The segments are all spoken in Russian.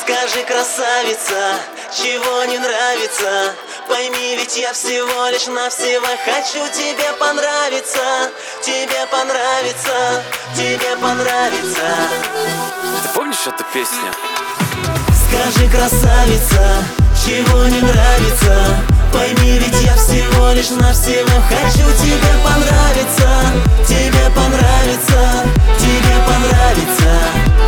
Скажи, красавица, чего не нравится? Пойми, ведь я всего лишь навсего хочу тебе понравиться. Тебе понравится, тебе понравится. Ты помнишь эту песню? Скажи, красавица, чего не нравится? Пойми, ведь я всего лишь навсего хочу тебе понравиться. Тебе понравится, тебе понравится.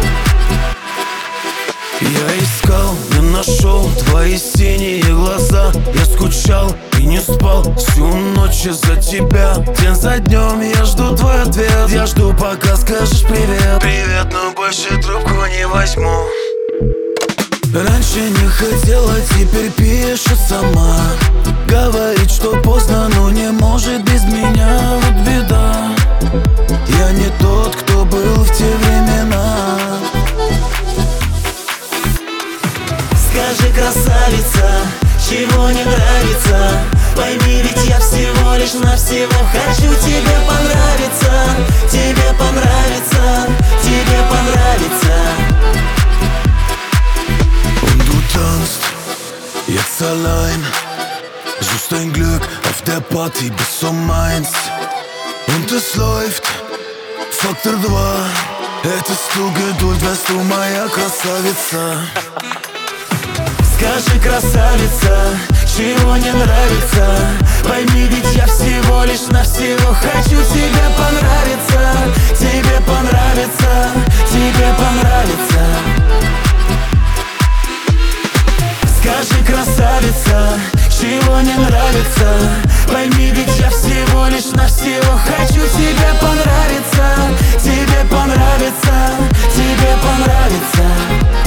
Я искал, не нашел твои синие глаза. Я скучал и не спал всю ночь из-за тебя. День за днем я жду твой ответ. Я жду, пока скажешь привет. Привет, но больше трубку не возьму. Раньше не хотела, теперь пишет сама. Говорит, что поздно, но не может без меня. Вот беда, я не тот, кто был в те времена. Скажи, красавица, чего не нравится? Пойми, ведь я всего лишь навсего хочу тебе понравиться. Тебе понравится, тебе понравится. Und du tanzt jetzt allein, suchst dein Glück auf der Party bis um 1. Und es läuft, Faktor 2. Hättest du Geduld, wärst du моя красавица. Скажи, красавица, чего не нравится? Пойми, ведь я всего лишь навсего хочу тебе понравиться. Тебе понравится, тебе понравится. Скажи, красавица, чего не нравится? Пойми, ведь я всего лишь навсего хочу тебе понравиться. Тебе понравится, тебе понравится.